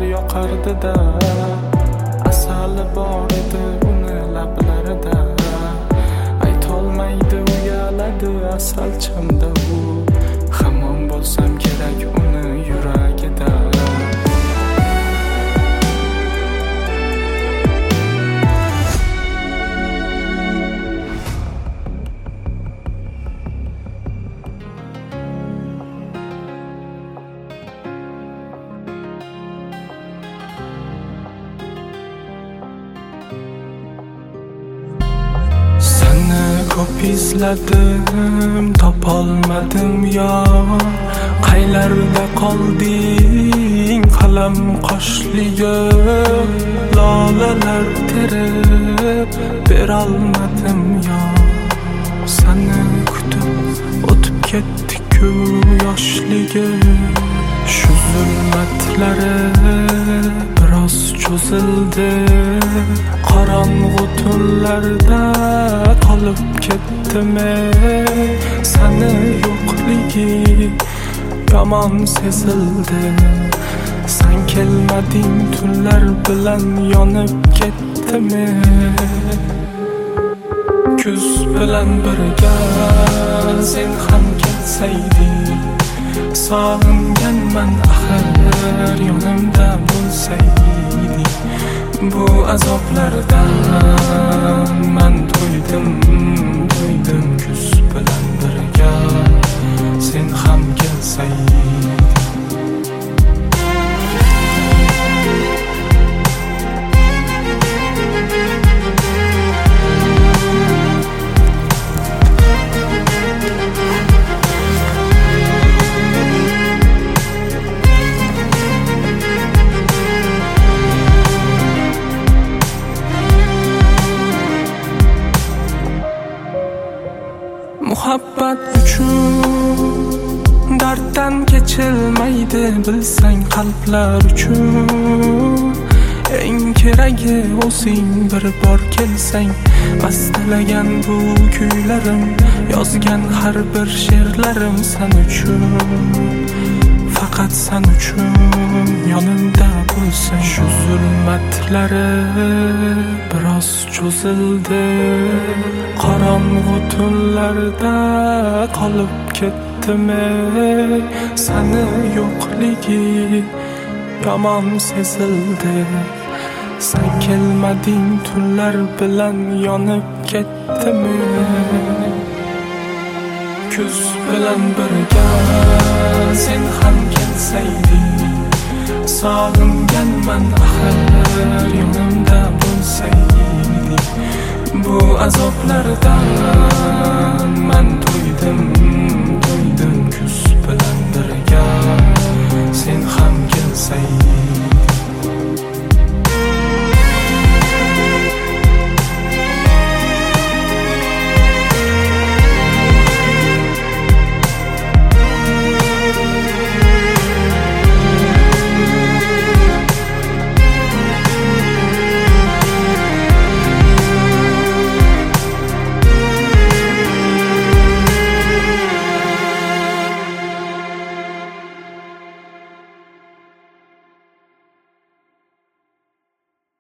yoqardi-da, asali bor edi uni lablarida. Aytolmaydi uyaladi asal chamda u, hamon bo'lsam kerak uni yuragida. Ko'p izladim, topolmadim yor. Qaylarda qolding qalam qoshligim? Lolalar terib berolmadim yor. Seni kutib o'tib ketdi-ku yoshligim. Shu zulmatlari biroz cho'zildi, qorong'u tunlarda qolib ketdim. Seni yo'qligi yomon sezildi, sen kelmading tunlar bilan yonib ketdim. Kuz bilan birga sen ham kelsayding, sog'inganman axir yonimda bo'lsayding. Bu azoblardan man to'ydim. Kuz bilan birga sen ham kelsayding. Muhabbat uchun darddan kechilmaydi, bilsang qalblar uchun eng keragi o'zing. Bir bor kelsang bastalagan bu kuylarim, yozgan har bir she'rlarim sen uchun, faqat sen uchun yonimda bo'lsang. Shu zulmatlari biroz cho'zildi, qorong'u tunlarda qolib ketdim. Seni yo'qligi yomon sezildi, sen kelmading tunlar bilan yonib ketdim. Kuz bilan birga sen ham kelsayding, sog'inganman axir yonimda bo'lsayding. Bu azoblardan man to'ydim. Kuz bilan birga sen ham kelsayding.